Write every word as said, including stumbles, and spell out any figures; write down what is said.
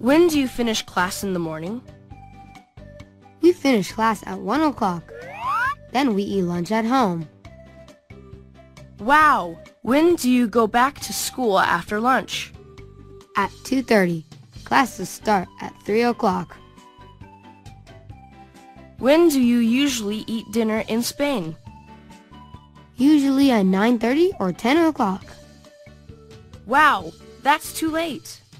When do you finish class in the morning? We finish class at one o'clock. Then we eat lunch at home. Wow! When do you go back to school after lunch? At two thirty. Classes start at three o'clock. When do you usually eat dinner in Spain? Usually at nine thirty or ten o'clock. Wow! That's too late.